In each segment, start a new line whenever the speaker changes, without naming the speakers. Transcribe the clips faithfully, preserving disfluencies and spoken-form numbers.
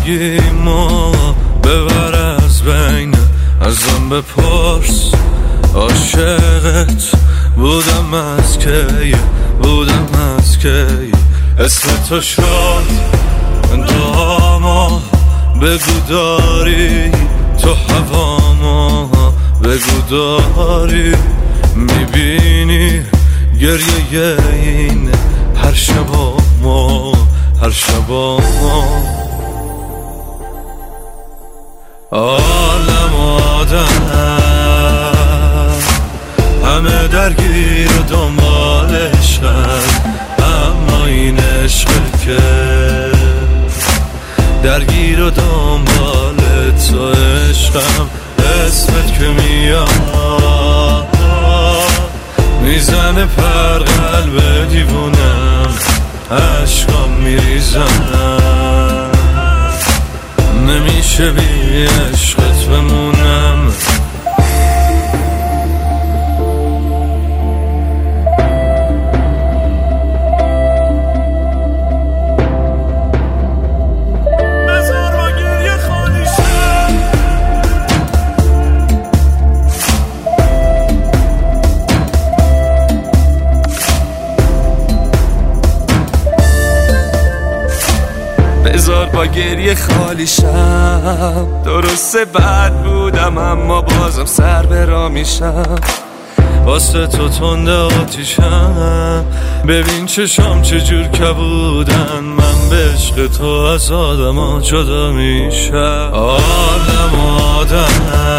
زندگیمو ببر از بین، ازم بپرس عاشقت بودم از کی، بودم از کی. اسم تو شد دعامو بگو داری، تو هوامو بگو داری. میبینی گریه این هر شبامو، هر شبامو. عالم آدم همه درگیر و دنبال عشقن، اما این عشق که درگیر و دنبال تو عشقم. اسمت که میاد میزنه پر قلب دیوونم، عشقام میریزن، نمیشه بی عشقت بمونم.
بذار با گریه خالی شم، درسته بد بودم اما بازم سر برا میشم.
واسه تو تنده آتیشم، ببین چشام چجور کبودن، من به عشق تو از آدم ها جدا میشم. آدم آدم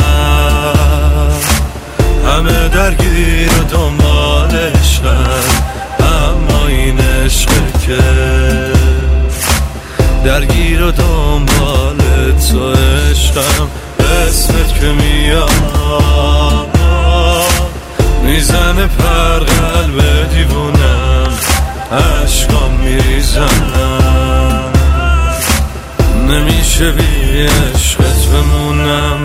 همه درگیر و دنبال عشقن، اما این عشق که درگیر و دنبال تو عشقم. اسمت که میاد میزنه پر قلب دیوونم، عشقام میریزن، نمیشه بی عشقت بمونم.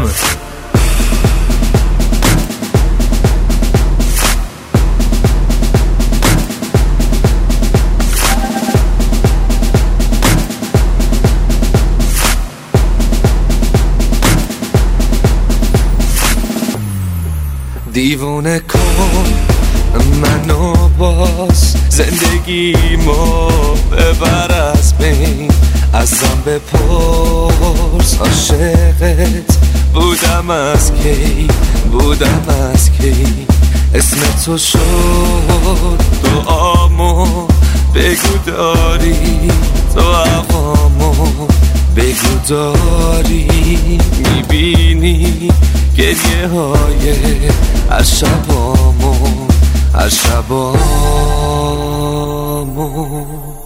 دیوونه کن منو باز، زندگیمو ببر از بین، ازم بپرس عاشقت بودم از کی، بودم از کی. اسم تو شد دعامو بگو داری، تو هوامو بگو داری. میبینی گریه های هر شبامو، هر شبامو.